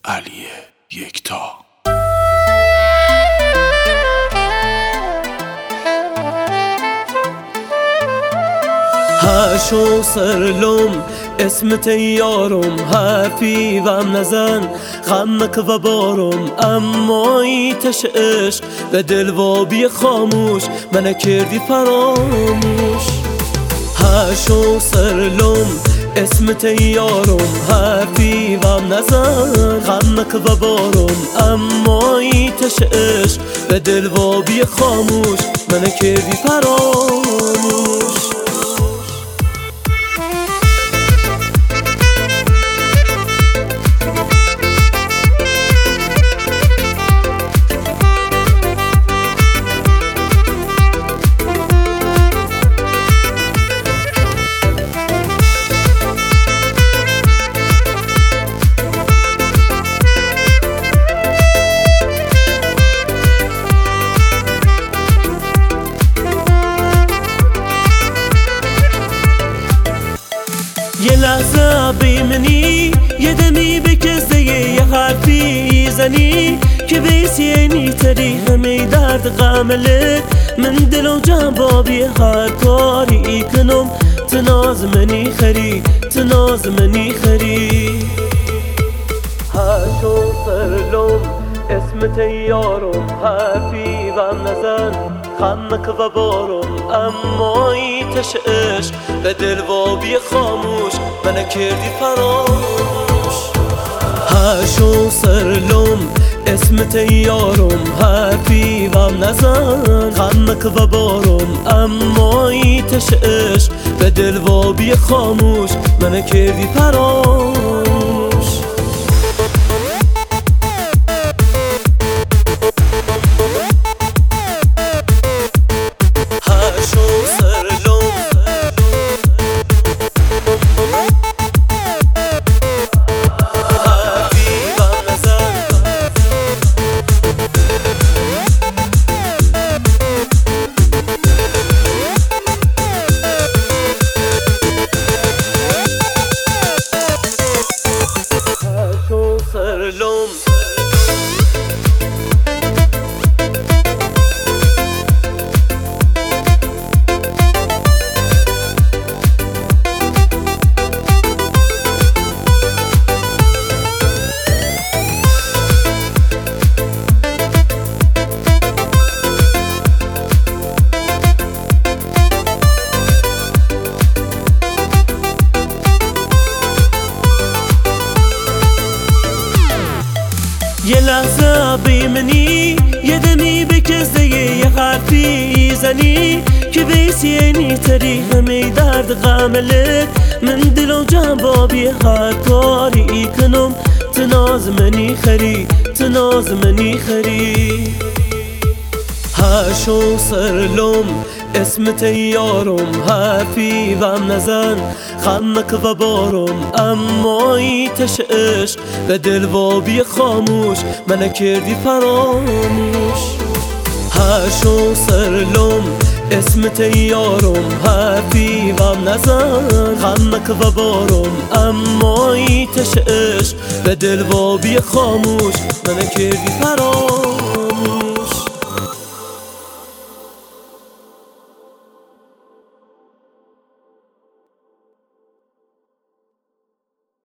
علی یکتا. هاشو سرلم اسمت یارم، حرفی وم نزن غمک و بارم. اما ایتش عشق به دل وابی خاموش من کردی فراموش. هاشو سرلم اسمت یارم، حرفی وم نزن غمک و بارم. اما ایتش عشق به دل وابی خاموش من کردی فراموش. یه لحظه بیمنی یه دمی بکزده یه حرفی زنی که بیسینی تری همه درد غملت. من دل و جان بابی هر کاری کنم تناز منی خری تناز منی خری. هاشو سرلم اسمت یارم، حرفی وم نزن غمک و بارم. اما ایتش عشق به دل وابی خاموش من کردی فراموش. هاشو سرلم اسمت یارم، حرفی وم نزن غمک و بارم. اما ایتش عشق به دل وابی خاموش من کردی فراموش. یه لحظه بیمنی یه دمی بکزده یه حرفی زنی که بیسینی تری همه درد غملت. من دل و جان بابی هر کاری کنم تناز منی خری تناز منی خری. هاشو سرلم اسمت یارم، حرفی وم نزن غمک و بارم. اما ایتش عشق به دل وابی خاموش من کردی فراموش. هاشو سرلم اسمت یارم، حرفی وم نزن غمک و بارم. اما ایتش عشق به دل وابی خاموش من کردی فراموش.